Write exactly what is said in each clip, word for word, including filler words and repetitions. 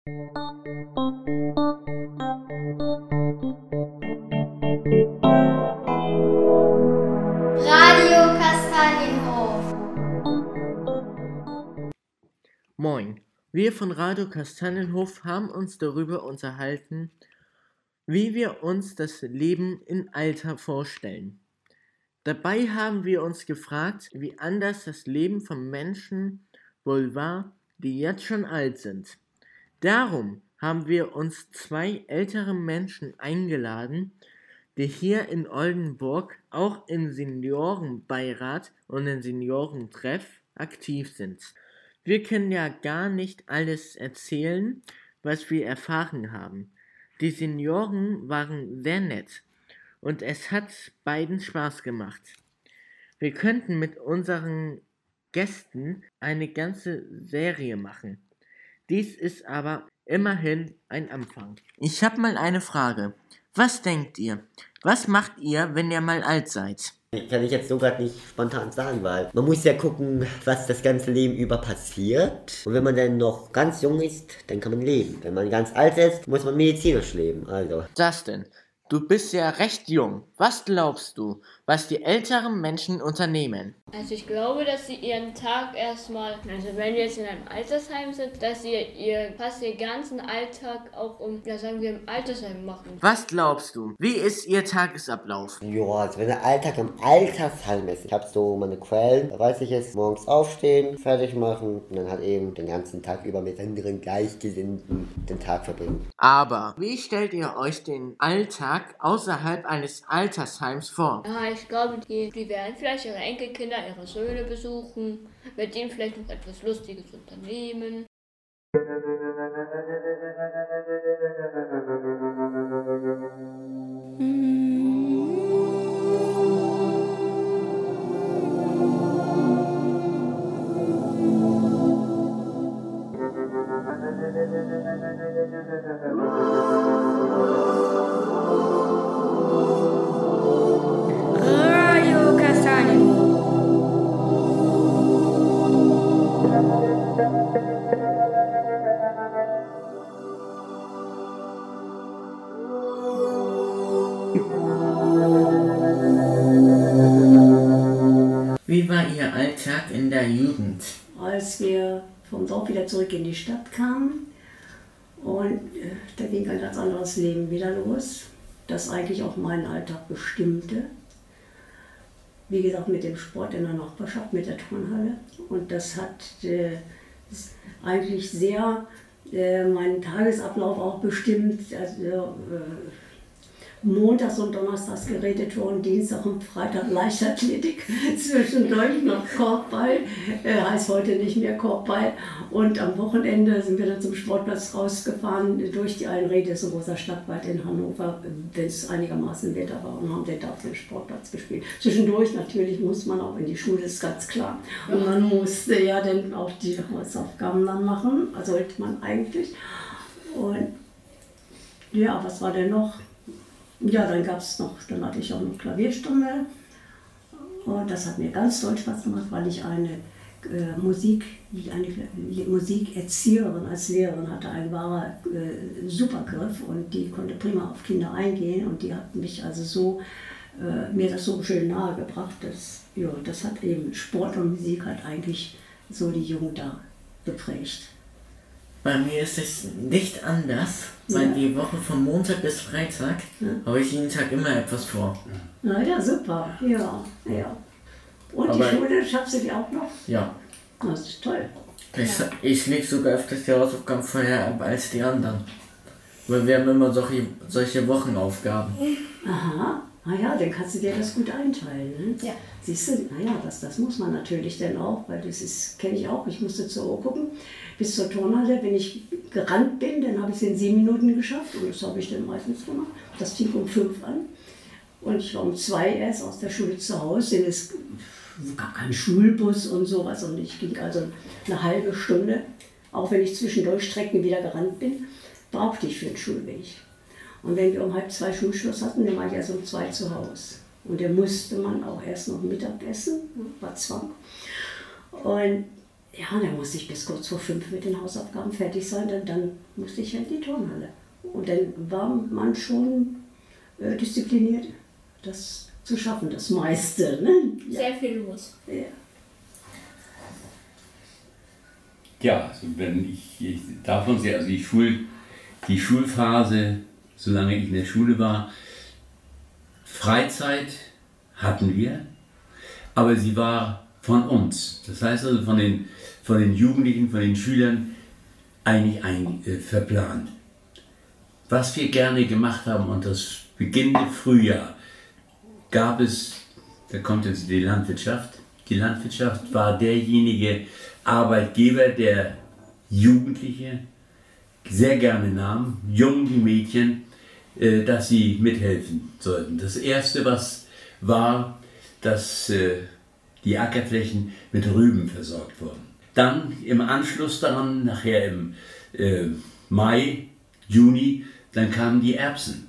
Radio Kastanienhof. Moin, wir von Radio Kastanienhof haben uns darüber unterhalten, wie wir uns das Leben im Alter vorstellen. Dabei haben wir uns gefragt, wie anders das Leben von Menschen wohl war, die jetzt schon alt sind. Darum haben wir uns zwei ältere Menschen eingeladen, die hier in Oldenburg auch im Seniorenbeirat und im Seniorentreff aktiv sind. Wir können ja gar nicht alles erzählen, was wir erfahren haben. Die Senioren waren sehr nett und es hat beiden Spaß gemacht. Wir könnten mit unseren Gästen eine ganze Serie machen. Dies ist aber immerhin ein Anfang. Ich habe mal eine Frage. Was denkt ihr? Was macht ihr, wenn ihr mal alt seid? Kann ich jetzt so gerade nicht spontan sagen, weil man muss ja gucken, was das ganze Leben über passiert. Und wenn man dann noch ganz jung ist, dann kann man leben. Wenn man ganz alt ist, muss man medizinisch leben. Also. Justin, du bist ja recht jung. Was glaubst du, was die älteren Menschen unternehmen? Also ich glaube, dass sie ihren Tag erstmal, also wenn wir jetzt in einem Altersheim sind, dass sie ihr fast ihren ganzen Alltag auch um, ja sagen wir, im Altersheim machen. Was glaubst du, wie ist ihr Tagesablauf? Ja, also wenn der Alltag im Altersheim ist, ich habe so meine Quellen, da weiß ich es, morgens aufstehen, fertig machen und dann halt eben den ganzen Tag über mit anderen Gleichgesinnten den Tag verbringen. Aber wie stellt ihr euch den Alltag außerhalb eines Altersheims vor? Ja, ich glaube, die, die werden vielleicht ihre Enkelkinder, ihre Söhne besuchen, mit denen vielleicht noch etwas Lustiges unternehmen. Radio Kastanienhof. Wie war Ihr Alltag in der Jugend? Als wir vom Dorf wieder zurück in die Stadt kamen und äh, da ging ein ganz anderes Leben wieder los, das eigentlich auch meinen Alltag bestimmte. Wie gesagt, mit dem Sport in der Nachbarschaft, mit der Turnhalle. Und das hat äh, eigentlich sehr äh, meinen Tagesablauf auch bestimmt. Also, äh, Montags und Donnerstags Geräteturnen, Dienstag und Freitag Leichtathletik, zwischendurch noch Korbball, äh, heißt heute nicht mehr Korbball. Und am Wochenende sind wir dann zum Sportplatz rausgefahren, durch die Einrede, so großer Stadtwald in Hannover, wenn es einigermaßen Wetter war, und haben den da auf dem Sportplatz gespielt. Zwischendurch natürlich muss man auch in die Schule, ist ganz klar. Und man musste ja dann auch die Hausaufgaben dann machen, also sollte man eigentlich. Und ja, was war denn noch? Ja, dann gab es noch, dann hatte ich auch noch Klavierstunde und das hat mir ganz toll Spaß gemacht, weil ich eine äh, Musik, eine Musikerzieherin als Lehrerin hatte, ein wahrer äh, Supergriff, und die konnte prima auf Kinder eingehen, und die hat mich also so, äh, mir das so schön nahegebracht, dass, ja, das hat eben, Sport und Musik hat eigentlich so die Jugend da geprägt. Bei mir ist es nicht anders, weil Ja. die Woche von Montag bis Freitag Ja. habe ich jeden Tag immer etwas vor. Na ja, super, ja, ja. Und Aber- die Schule, schaffst du die auch noch? Ja, Das ist toll. ich, ich lege sogar öfters die Hausaufgaben vorher ab als die anderen. Weil wir haben immer solche, solche Wochenaufgaben. Aha, ah ja, dann kannst du dir das gut einteilen. Ne? Ja. Siehst du, naja, das, das muss man natürlich dann auch, weil das ist, kenne ich auch, ich musste zur Uhr gucken, bis zur Turnhalle, wenn ich gerannt bin, dann habe ich es in sieben Minuten geschafft, und das habe ich dann meistens gemacht. Das fing um fünf an, und ich war um zwei erst aus der Schule zu Hause, denn es gab keinen Schulbus und sowas, und ich ging also eine halbe Stunde, auch wenn ich zwischendurch Strecken wieder gerannt bin, brauchte ich für den Schulweg. Und wenn wir um halb zwei Schulschluss hatten, dann war ich erst um zwei zu Hause. Und dann musste man auch erst noch Mittag essen, war Zwang. Und Ja, dann musste ich bis kurz vor fünf mit den Hausaufgaben fertig sein, dann, dann musste ich in die Turnhalle. Und dann war man schon äh, diszipliniert, das zu schaffen, das meiste. Ne? Ja. Sehr viel los. Ja. Ja, also wenn ich, ich davon sehe, also die, Schul, die Schulphase, solange ich in der Schule war, Freizeit hatten wir, aber sie war von uns. Das heißt also von den, von den Jugendlichen, von den Schülern eigentlich ein, äh, verplant. Was wir gerne gemacht haben und das beginnende Frühjahr gab es, da kommt jetzt die Landwirtschaft. Die Landwirtschaft war derjenige Arbeitgeber, der Jugendliche sehr gerne nahm, Jungen wie Mädchen, äh, dass sie mithelfen sollten. Das erste, was war, dass äh, die Ackerflächen mit Rüben versorgt wurden. Dann im Anschluss daran, nachher im äh, Mai, Juni, dann kamen die Erbsen.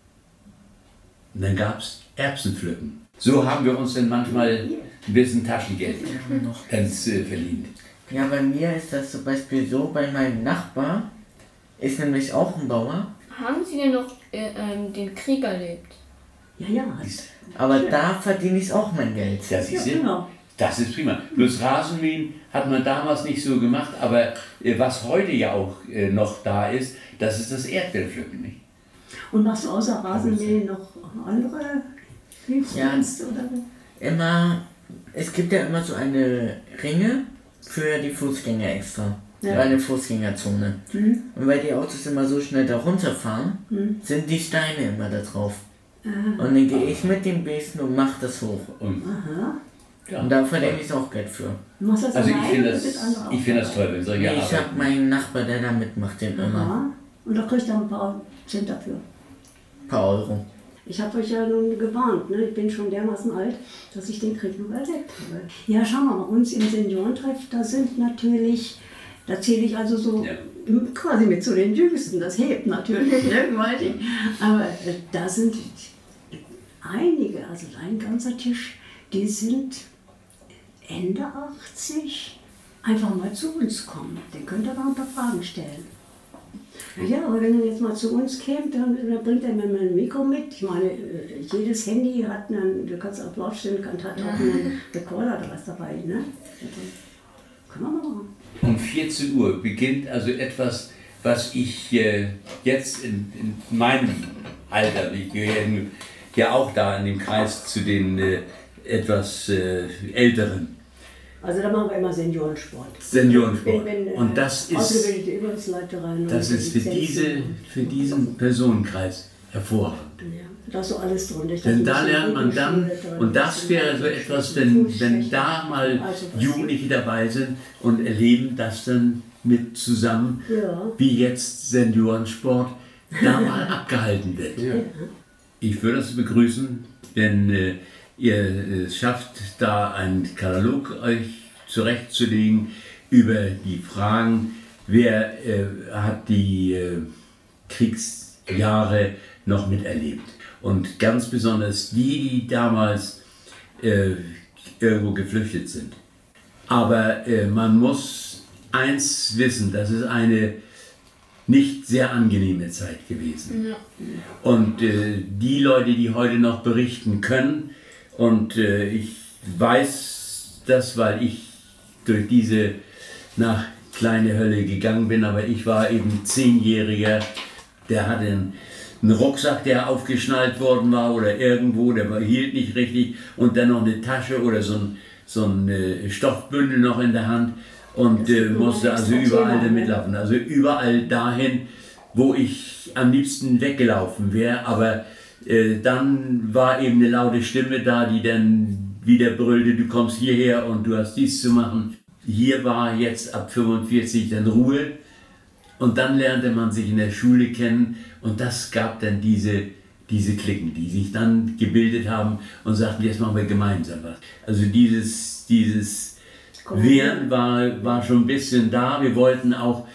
Und dann gab es Erbsenpflücken. So haben wir uns dann manchmal ein bisschen Taschengeld ganz äh, verdient. Ja, bei mir ist das zum Beispiel so, bei meinem Nachbar ist nämlich auch ein Bauer, Haben Sie denn noch äh, ähm, den Krieg erlebt? Ja, ja. aber da verdiene ich auch mein Geld. Ja, Sie Ja, sehen, genau. das ist prima. Bloß Rasenmähen hat man damals nicht so gemacht, aber äh, was heute ja auch äh, noch da ist, das ist das Erdbeerpflücken, nicht? Und machst du außer Rasenmähen noch andere Hilfsdienste? Oder? Immer, es gibt ja immer so eine Ringe für die Fußgänger extra. Ja. Für eine Fußgängerzone. Mhm. Und weil die Autos immer so schnell da runterfahren, Mhm. sind die Steine immer da drauf. Ah. Und dann gehe ich mit dem Besen und mache das hoch. Und, Aha. ja. Und da verdiene ich auch Geld für. Du machst das Also ich alleine finde oder mit das, anderen ich finde das auch toll, wenn solche Nee, ich Arbeit. habe meinen Nachbar, der da mitmacht, den dabei? immer. Aha. Und da kriegst du auch ein paar Cent dafür. Ein paar Euro. Ich habe euch ja nun gewarnt, ne? Ich bin schon dermaßen alt, dass ich den Krieg noch erlebt habe. Ja, schau mal, bei uns im Seniorentreff, da sind natürlich, da zähle ich also so Ja. quasi mit zu den Jüngsten, das hebt natürlich, ne, gewaltig. Aber äh, da sind einige, also ein ganzer Tisch, die sind Ende achtzig, einfach mal zu uns kommen. Den könnt ihr noch ein paar Fragen stellen. Ja, aber wenn er jetzt mal zu uns käme, dann, dann bringt er mir mal ein Mikro mit. Ich meine, äh, jedes Handy hat einen, du kannst auf laut stellen, kann, hat auch einen Rekorder oder was dabei, ne? Können wir mal machen. Um vierzehn Uhr beginnt also etwas, was ich äh, jetzt in, in meinem Alter, ich gehöre ja auch da in dem Kreis zu den äh, etwas äh, Älteren, Also da machen wir immer Seniorensport. Seniorensport. Wenn, wenn, äh, Und das ist, ausgebildete Übungsleiterin. das ist für, diese, für diesen Personenkreis hervorragend. Ja, da ist so alles drin. Ich Denn dachte, da ein lernt man bisschen dann, Regelschule drin, und das bisschen wäre so etwas, wenn, wenn da mal Also was- Jugendliche dabei sind und erleben das dann mit zusammen, Ja. wie jetzt Seniorensport da mal abgehalten wird. Ich würde es begrüßen, wenn äh, ihr es schafft, da einen Katalog euch zurechtzulegen über die Fragen, wer äh, hat die äh, Kriegsjahre noch miterlebt. Und ganz besonders die, die damals äh, irgendwo geflüchtet sind. Aber äh, man muss eins wissen, das ist eine nicht sehr angenehme Zeit gewesen. Ja. Und äh, die Leute, die heute noch berichten können, und äh, ich weiß das, weil ich durch diese nach kleine Hölle gegangen bin, aber ich war eben Zehnjähriger, der hatte einen, einen Rucksack, der aufgeschnallt worden war oder irgendwo, der war, hielt nicht richtig und dann noch eine Tasche oder so ein, so ein äh, Stoffbündel noch in der Hand und äh, musste also überall damit laufen. Also überall dahin, wo ich am liebsten weggelaufen wäre, aber äh, dann war eben eine laute Stimme da, die dann wieder brüllte, du kommst hierher und du hast dies zu machen. Hier war jetzt ab fünfundvierzig dann Ruhe und dann lernte man sich in der Schule kennen und das gab dann diese, diese Cliquen, die sich dann gebildet haben und sagten, jetzt machen wir gemeinsam was. Also dieses, dieses Wehren war, war schon ein bisschen da. Wir wollten auch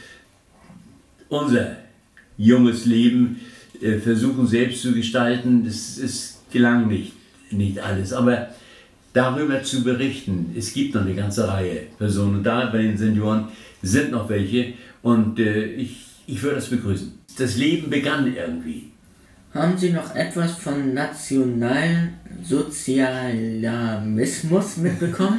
unser junges Leben äh, versuchen selbst zu gestalten. Das ist, gelang nicht, nicht alles. Aber darüber zu berichten. Es gibt noch eine ganze Reihe Personen da, bei den Senioren sind noch welche und äh, ich, ich würde das begrüßen. Das Leben begann irgendwie. Haben Sie noch etwas von Nationalsozialismus mitbekommen?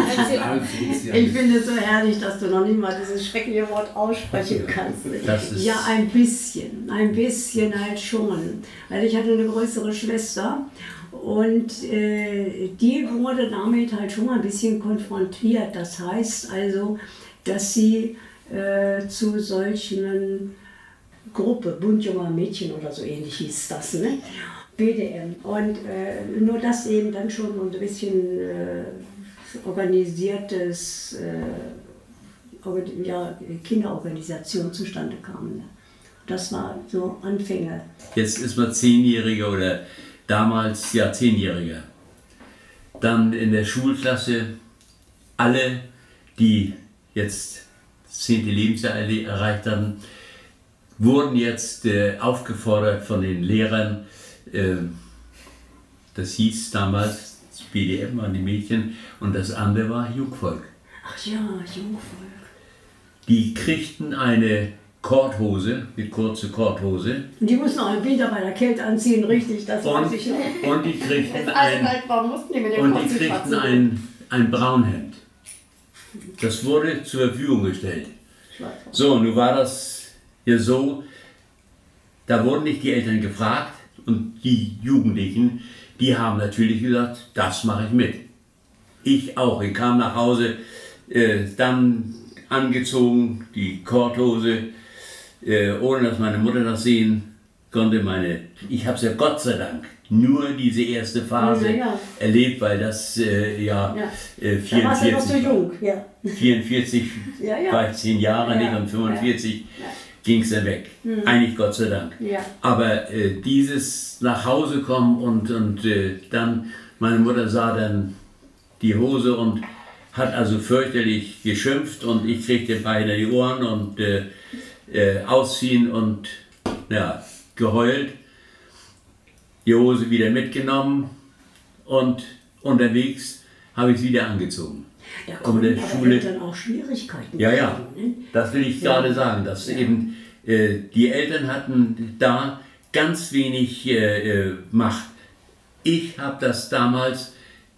Ich finde es so herrlich, dass du noch nicht mal dieses schreckliche Wort aussprechen kannst. Das ist Ja, ein bisschen, ein bisschen halt schon. Weil ich hatte eine größere Schwester und äh, die wurde damit halt schon mal ein bisschen konfrontiert. Das heißt also, dass sie äh, zu solchen Gruppe, Bund junger Mädchen oder so ähnlich hieß das, ne? B D M. Und äh, nur das eben dann schon ein bisschen äh, organisiertes äh, Organ ja, Kinderorganisation zustande kam. Ne? Das war so Anfänge. Jetzt ist man Zehnjähriger oder damals ja Zehnjähriger. Dann in der Schulklasse alle, die jetzt das zehnte Lebensjahr erreicht haben, wurden jetzt äh, aufgefordert von den Lehrern, äh, das hieß damals, das B D M waren die Mädchen und das andere war Jungvolk. Ach ja, Jungvolk. Die kriegten eine Korthose, mit kurze Korthose. Und die mussten auch im Winter bei der Kälte anziehen, richtig, das und, weiß ich noch. und die kriegten Als ein, alt war, mussten die mit dem und die kurzen kriegten schwarzen ein, ein Braunhemd. Das wurde zur Verfügung gestellt. Schwarz. So, nun war das ja so, da wurden nicht die Eltern gefragt und die Jugendlichen, die haben natürlich gesagt, das mache ich mit. Ich auch. Ich kam nach Hause, äh, dann angezogen, die Korthose, äh, ohne dass meine Mutter das sehen konnte. Meine, ich habe es ja Gott sei Dank nur diese erste Phase Ja, ja. erlebt, weil das äh, ja, Ja. Äh, Da warst du noch so vierundvierzig war. jung, ja. vierundvierzig Ja, ja. war ich zehn Jahre Ja, nicht und fünfundvierzig ja. ging es dann weg. Eigentlich Gott sei Dank. Ja. Aber äh, dieses nach Hause kommen und, und äh, dann, meine Mutter sah dann die Hose und hat also fürchterlich geschimpft und ich kriegte beide die Ohren und äh, äh, ausziehen und ja, geheult. Die Hose wieder mitgenommen und unterwegs habe ich sie wieder angezogen. Da Aber kommen der aber Schule- dann auch Schwierigkeiten. Ja, ja, rein, ne? das will ich gerade sagen, dass eben äh, die Eltern hatten da ganz wenig äh, äh, Macht. Ich habe das damals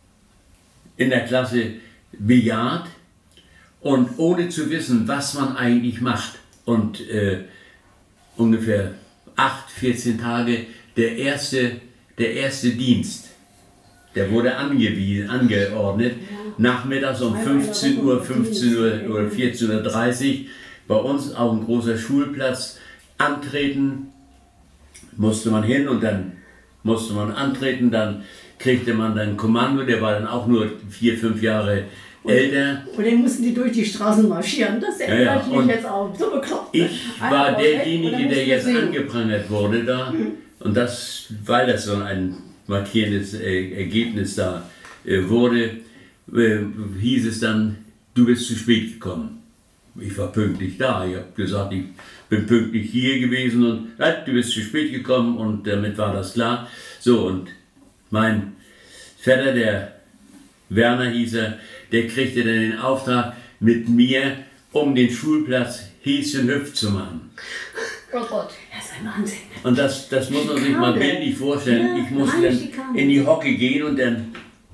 in der Klasse bejaht und ohne zu wissen, was man eigentlich macht. Und äh, ungefähr acht, vierzehn Tage der erste, der erste Dienst, der wurde angewiesen, angeordnet, nachmittags um fünfzehn Uhr, fünfzehn Uhr oder vierzehn Uhr dreißig, bei uns auf dem großen Schulplatz antreten, musste man hin und dann musste man antreten, dann kriegte man dann Kommando, der war dann auch nur vier, fünf Jahre älter. Und dann mussten die durch die Straßen marschieren. Das Ja, erinnert ja, mich und jetzt auch. So bekloppt. Ich Einer war raus weg und derjenige, dann der mussten jetzt wir singen. angeprangert wurde da. Und das, weil das so ein markierendes äh, Ergebnis da äh, wurde, äh, hieß es dann, du bist zu spät gekommen. Ich war pünktlich da. Ich habe gesagt, ich bin pünktlich hier gewesen und äh, du bist zu spät gekommen und damit war das klar. So, und mein Vetter, der Werner hieß er, der kriegte dann den Auftrag, mit mir um den Schulplatz Häschen hüpf zu machen. Oh Gott. Das ist ein Wahnsinn. Und das, das muss man sich mal Schikane. bildlich vorstellen. Ja, Ich musste reine dann Schikane. in die Hocke gehen und dann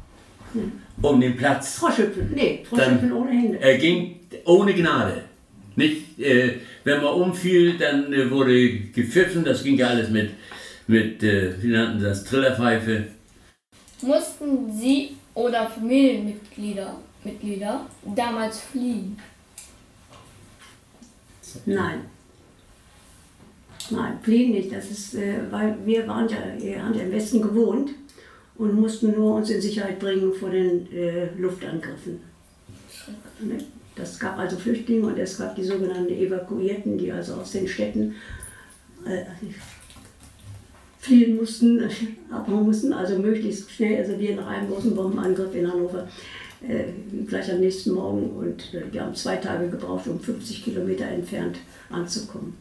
um den Platz. Froschhüpfen. Nee, Froschhüpfen Dann- ohne Hände. Er ging ohne Gnade. Nicht, äh, wenn man umfiel, dann äh, wurde gepfiffen. Das ging ja alles mit, mit äh, wie nannten sie das, Trillerpfeife. Mussten Sie oder Familienmitglieder Mitglieder damals fliehen? Nein. Nein, fliehen nicht. Das ist, äh, weil wir waren ja, wir haben ja im Westen gewohnt und mussten nur uns in Sicherheit bringen vor den äh, Luftangriffen. Ne? Das gab also Flüchtlinge und es gab die sogenannten Evakuierten, die also aus den Städten äh, fliehen mussten, abhauen mussten, also möglichst schnell, also wir nach einem großen Bombenangriff in Hannover, äh, gleich am nächsten Morgen und äh, wir haben zwei Tage gebraucht, um fünfzig Kilometer entfernt anzukommen.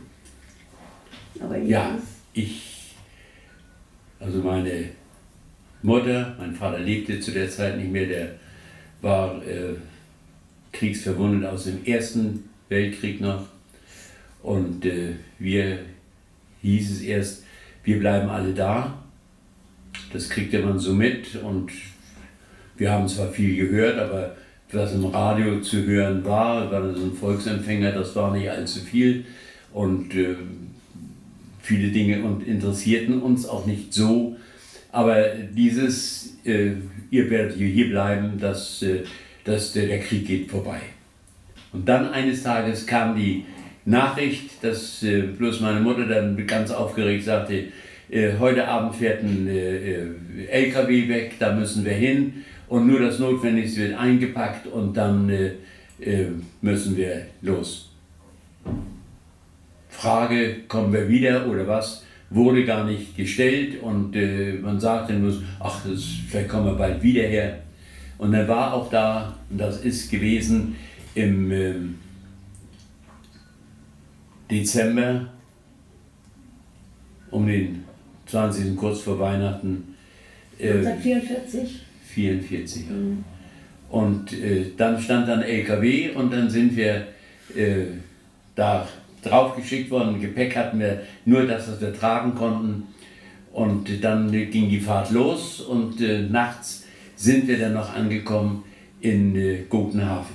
Ja. Aber Ja, ich, also meine Mutter, mein Vater lebte zu der Zeit nicht mehr, der war äh, kriegsverwundet aus dem Ersten Weltkrieg noch. Und äh, wir, hieß es erst, wir bleiben alle da. Das kriegte man so mit und wir haben zwar viel gehört, aber was im Radio zu hören war, war so ein Volksempfänger, das war nicht allzu viel. Und äh, viele Dinge und interessierten uns auch nicht so. Aber dieses, äh, ihr werdet hier bleiben, das, äh, das, der, der Krieg geht vorbei. Und dann eines Tages kam die Nachricht, dass äh, bloß meine Mutter dann ganz aufgeregt sagte, äh, heute Abend fährt ein äh, L K W weg, da müssen wir hin und nur das Notwendigste wird eingepackt und dann äh, äh, müssen wir los. Frage, kommen wir wieder oder was, wurde gar nicht gestellt und äh, man sagte nur, ach, das, vielleicht kommen wir bald wieder her. Und dann war auch da, und das ist gewesen im äh, Dezember, um den zwanzigsten kurz vor Weihnachten. Äh, neunzehnhundertvierundvierzig? vierundvierzig. Mhm. Und äh, dann stand dann L K W und dann sind wir äh, da draufgeschickt worden. Gepäck hatten wir nur das, was wir tragen konnten. Und dann ging die Fahrt los und äh, nachts sind wir dann noch angekommen in äh, Gotenhafen.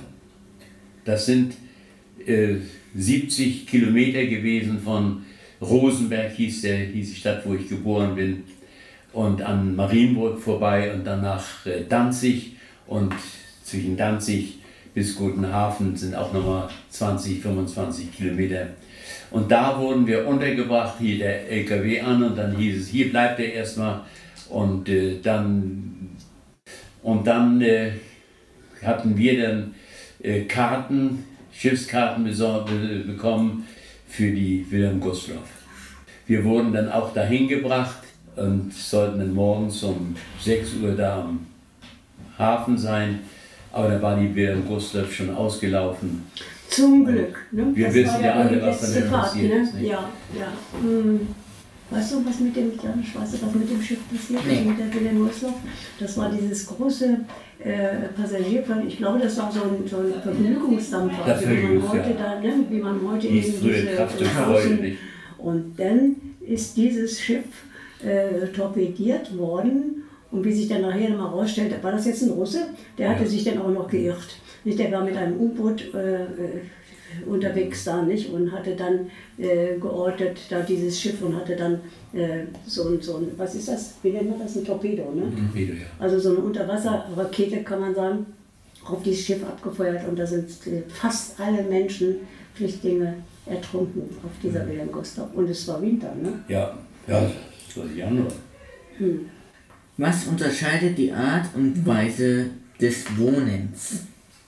Das sind äh, siebzig Kilometer gewesen von Rosenberg, hieß, der, hieß die Stadt, wo ich geboren bin, und an Marienburg vorbei und dann nach äh, Danzig. Und zwischen Danzig bis Gotenhafen sind auch nochmal zwanzig, fünfundzwanzig Kilometer. Und da wurden wir untergebracht, hier der L K W an und dann hieß es, hier bleibt er erstmal. Und äh, dann, und dann äh, hatten wir dann äh, Karten, Schiffskarten besorgt, be bekommen für die Wilhelm Gustloff. Wir wurden dann auch dahin gebracht und sollten dann morgens um sechs Uhr da am Hafen sein. Aber da war die Wilhelm Gustloff schon ausgelaufen. Zum Glück. Ne? Wir das wissen ja alle, die was dann letzte Fahrt, passiert ne? ist. Nicht? Ja, ja. Hm. Weißt du, was mit dem, ja, weißt du, was mit dem Schiff passiert ist, Nee. mit der Wilhelm Gustloff? Das war dieses große äh, Passagierflot. Ich glaube, das war so ein, so ein Vergnügungsdampfer, Das wie man Vergnügungs- heute ja. da, ne? wie man heute Hieß eben früher diese Kraft und äh, Freude, Außen- nicht? Und dann ist dieses Schiff äh, torpediert worden. Und wie sich dann nachher nochmal rausstellte, war das jetzt ein Russe? Der hatte Ja. sich dann auch noch geirrt. Nicht? Der war mit einem U-Boot äh, äh, unterwegs da, nicht? Und hatte dann äh, geortet da dieses Schiff und hatte dann äh, so ein, so ein, was ist das? Wie nennt man das? Ein Torpedo, ne? Torpedo, ja. Also so eine Unterwasserrakete, kann man sagen, auf dieses Schiff abgefeuert und da sind äh, fast alle Menschen, Flüchtlinge, ertrunken auf dieser Mhm. Wilhelm Gustloff. Und es war Winter, ne? Ja, ja, das war Januar. Hm. Was unterscheidet die Art und Weise des Wohnens?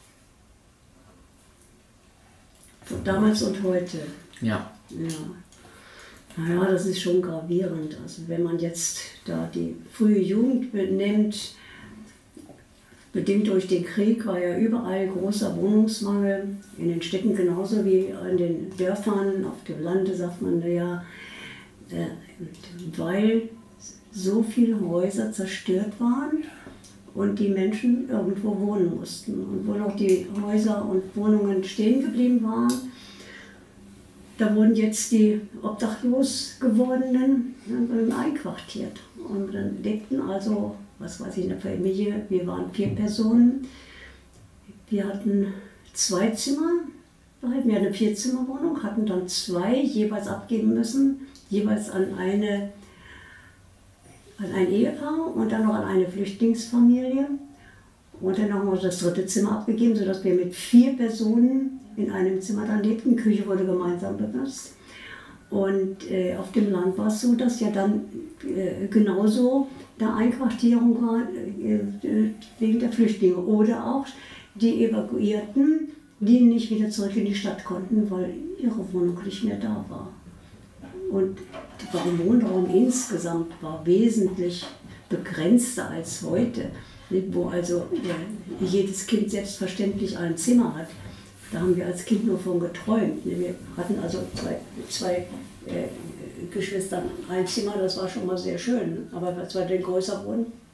Von damals und heute. Ja. Ja. Naja, das ist schon gravierend. Also wenn man jetzt da die frühe Jugend nimmt, bedingt durch den Krieg war ja überall großer Wohnungsmangel, in den Städten genauso wie in den Dörfern, auf dem Lande sagt man ja, äh, weil so viele Häuser zerstört waren und die Menschen irgendwo wohnen mussten. Und wo noch die Häuser und Wohnungen stehen geblieben waren, da wurden jetzt die obdachlos gewordenen äh, einquartiert. Und dann lebten also, was weiß ich, in der Familie, wir waren vier Personen. Wir hatten zwei Zimmer, wir hatten eine Vierzimmerwohnung, hatten dann zwei jeweils abgeben müssen, jeweils an eine an ein Ehepaar und dann noch an eine Flüchtlingsfamilie. Und dann haben wir das dritte Zimmer abgegeben, sodass wir mit vier Personen in einem Zimmer dann lebten. Die Küche wurde gemeinsam benutzt. Und äh, auf dem Land war es so, dass ja dann äh, genauso eine Einquartierung war äh, wegen der Flüchtlinge. Oder auch die Evakuierten, die nicht wieder zurück in die Stadt konnten, weil ihre Wohnung nicht mehr da war. Und der Wohnraum insgesamt war wesentlich begrenzter als heute, wo also äh, jedes Kind selbstverständlich ein Zimmer hat. Da haben wir als Kind nur von geträumt. Wir hatten also zwei, zwei äh, Geschwistern ein Zimmer, das war schon mal sehr schön. Aber als wir dann größer wurden,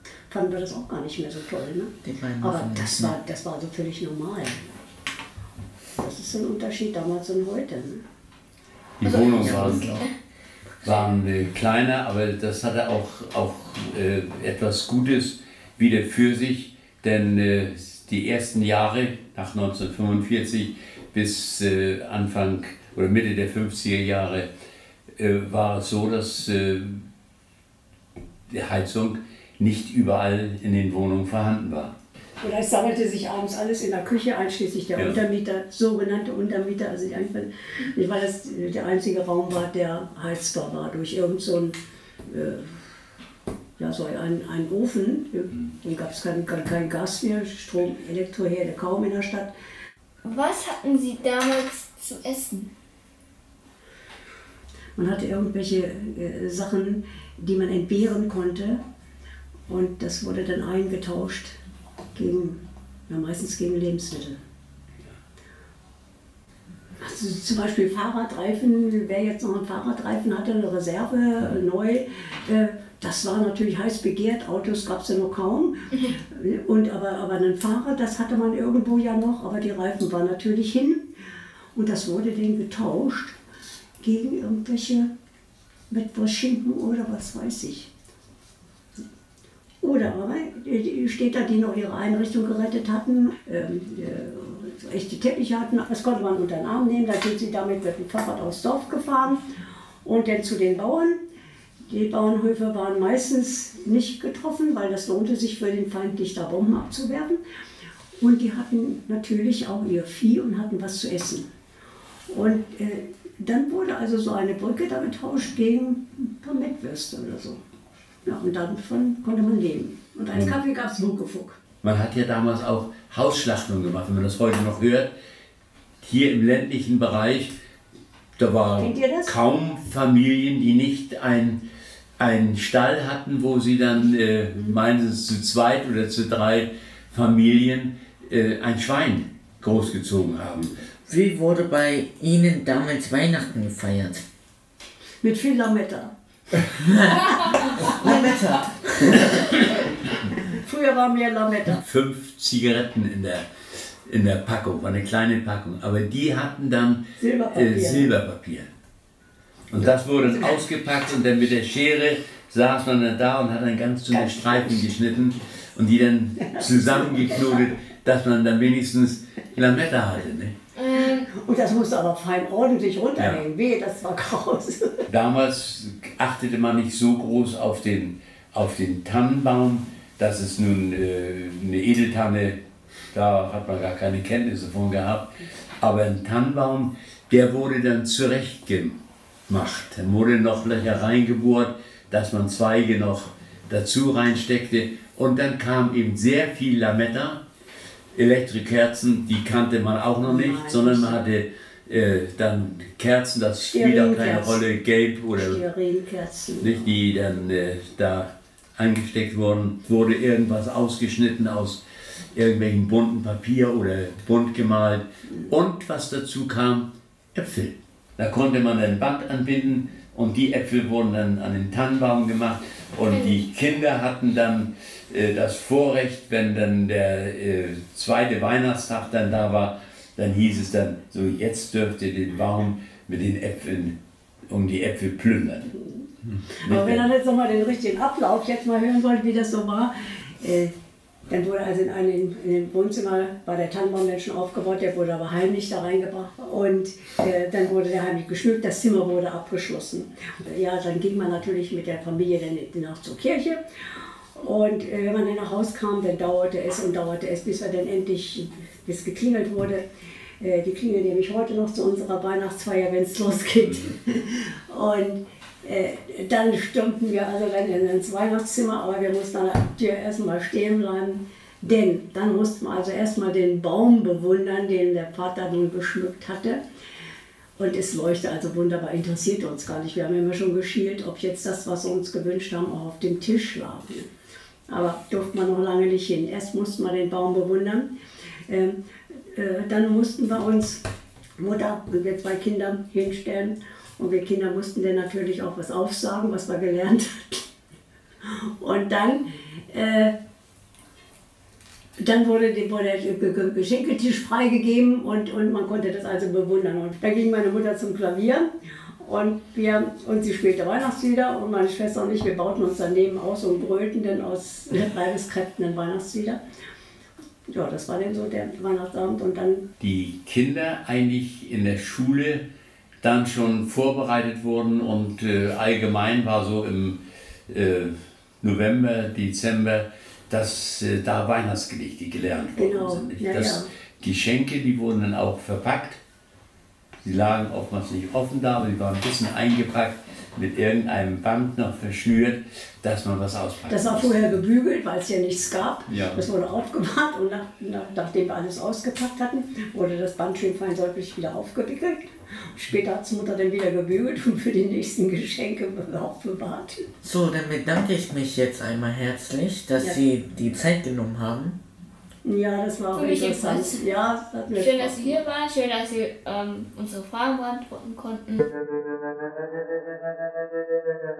fanden wir das auch gar nicht mehr so toll. Ne? Die beiden Aber Waffen, das ne? war, das war so völlig normal. Das ist ein Unterschied damals und heute. Ne? Die Wohnungen waren, waren äh, kleiner, aber das hatte auch, auch äh, etwas Gutes wieder für sich, denn äh, die ersten Jahre nach neunzehnhundertfünfundvierzig bis äh, Anfang oder Mitte der fünfziger Jahre äh, war es so, dass äh, die Heizung nicht überall in den Wohnungen vorhanden war. Oder es sammelte sich abends alles in der Küche, einschließlich der Ja. Untermieter, sogenannte Untermieter, also die einfach, nicht, weil das der einzige Raum war, der heizbar war durch irgend so ein, äh, ja, so ein, ein Ofen. Dann gab es kein, kein, kein Gas mehr, Strom, Elektroherde kaum in der Stadt. Was hatten Sie damals zu essen? Man hatte irgendwelche äh, Sachen, die man entbehren konnte, und das wurde dann eingetauscht gegen, ja, meistens gegen Lebensmittel. Also zum Beispiel Fahrradreifen, wer jetzt noch einen Fahrradreifen hatte, eine Reserve, neu, äh, das war natürlich heiß begehrt, Autos gab es ja noch kaum. Und aber, aber ein Fahrrad, das hatte man irgendwo ja noch, aber die Reifen waren natürlich hin. Und das wurde dann getauscht gegen irgendwelche Mettwurstschinken oder was weiß ich. Oder aber die Städter, die noch ihre Einrichtung gerettet hatten, ähm, äh, echte Teppiche hatten, das konnte man unter den Arm nehmen, dann sind sie damit mit dem Fahrrad aufs Dorf gefahren und dann zu den Bauern. Die Bauernhöfe waren meistens nicht getroffen, weil das lohnte sich für den Feind nicht, da Bomben abzuwerfen. Und die hatten natürlich auch ihr Vieh und hatten was zu essen. Und äh, dann wurde also so eine Brücke da getauscht gegen ein paar Mettwürste oder so. Ja, und davon konnte man leben. Und als Kaffee gab es Muckefuck. Man hat ja damals auch Hausschlachtungen gemacht, wenn man das heute noch hört. Hier im ländlichen Bereich, da waren Kennt ihr das? kaum Familien, die nicht ein, einen Stall hatten, wo sie dann äh, meistens zu zweit oder zu drei Familien äh, ein Schwein großgezogen haben. Wie wurde bei Ihnen damals Weihnachten gefeiert? Mit viel Lametta. Lametta. Früher war mehr Lametta. Fünf Zigaretten in der, in der Packung, war eine kleine Packung, aber die hatten dann Silberpapier. Äh, Silberpapier. Und das wurde dann ausgepackt und dann mit der Schere saß man dann da und hat dann ganz dünne Streifen geschnitten und die dann zusammengeknotet, dass man dann wenigstens Lametta hatte. Ne? Und das musste aber fein ordentlich runterhängen. Ja. Wehe, das war graus. Damals achtete man nicht so groß auf den, auf den Tannenbaum, dass es nun äh, eine Edeltanne, da hat man gar keine Kenntnisse von gehabt. Aber ein Tannenbaum, der wurde dann zurecht gemacht. Dann wurde noch Löcher reingebohrt, dass man Zweige noch dazu reinsteckte. Und dann kam eben sehr viel Lametta. Elektrikkerzen, die kannte man auch noch nicht, Nein, sondern man hatte äh, dann Kerzen, das spielt auch keine Rolle, gelb oder nicht, die dann äh, da angesteckt wurden, wurde irgendwas ausgeschnitten aus irgendwelchen bunten Papier oder bunt gemalt. Und was dazu kam, Äpfel. Da konnte man ein Band anbinden und die Äpfel wurden dann an den Tannenbaum gemacht und die Kinder hatten dann äh, das Vorrecht, wenn dann der äh, zweite Weihnachtstag dann da war, dann hieß es dann, so jetzt dürft ihr den Baum mit den Äpfeln um die Äpfel plündern. Hm. Aber wenn ihr jetzt nochmal den richtigen Ablauf jetzt mal hören wollt, wie das so war, äh, dann wurde also in einem in dem Wohnzimmer war der Tannenbaum dann schon aufgebaut, der wurde aber heimlich da reingebracht und äh, dann wurde der heimlich geschmückt, das Zimmer wurde abgeschlossen. Ja, dann ging man natürlich mit der Familie dann noch zur Kirche und äh, wenn man dann nach Hause kam, dann dauerte es und dauerte es, bis er dann endlich, bis geklingelt wurde. Äh, die klingeln nämlich heute noch zu unserer Weihnachtsfeier, wenn es losgeht. Und Äh, dann stürmten wir also dann ins Weihnachtszimmer, aber wir mussten an der Tür erstmal stehen bleiben, denn dann mussten wir also erstmal den Baum bewundern, den der Vater nun geschmückt hatte. Und es leuchtet also wunderbar, interessiert uns gar nicht. Wir haben immer schon geschielt, ob jetzt das, was wir uns gewünscht haben, auch auf dem Tisch lag. Aber durften wir noch lange nicht hin. Erst mussten wir den Baum bewundern, ähm, äh, dann mussten wir uns, Mutter und wir zwei Kinder, hinstellen. Und wir Kinder mussten dann natürlich auch was aufsagen, was wir gelernt hatten. Und dann, äh, dann wurde, wurde der Ge- Ge- Geschenketisch freigegeben und, und man konnte das also bewundern. Und da ging meine Mutter zum Klavier und, wir, und sie spielte Weihnachtslieder und meine Schwester und ich, wir bauten uns daneben aus und brüllten dann aus Leibeskräften den Weihnachtslieder. Ja, das war dann so der Weihnachtsabend und dann... Die Kinder eigentlich in der Schule dann schon vorbereitet wurden und äh, allgemein war so im äh, November, Dezember, dass äh, da Weihnachtsgedichte gelernt worden Genau, sind. Nicht? ja, Das, ja. Die Geschenke, die wurden dann auch verpackt. Sie lagen oftmals nicht offen da, aber die waren ein bisschen eingepackt, mit irgendeinem Band noch verschnürt, dass man was auspackt. Das war vorher gebügelt, weil es ja nichts gab. Ja. Das wurde aufgemacht und nach, nach, nachdem wir alles ausgepackt hatten, wurde das Band schön fein säuberlich wieder aufgewickelt. Später hat die Mutter dann wieder gebügelt und für die nächsten Geschenke aufbewahrt. So, dann bedanke ich mich jetzt einmal herzlich, dass Ja. Sie die Zeit genommen haben. Ja, das war auch Für mich interessant. ebenfalls. Ja, das hat mir Schön, Spaß dass Sie hier waren, schön, dass Sie ähm, unsere Fragen beantworten konnten.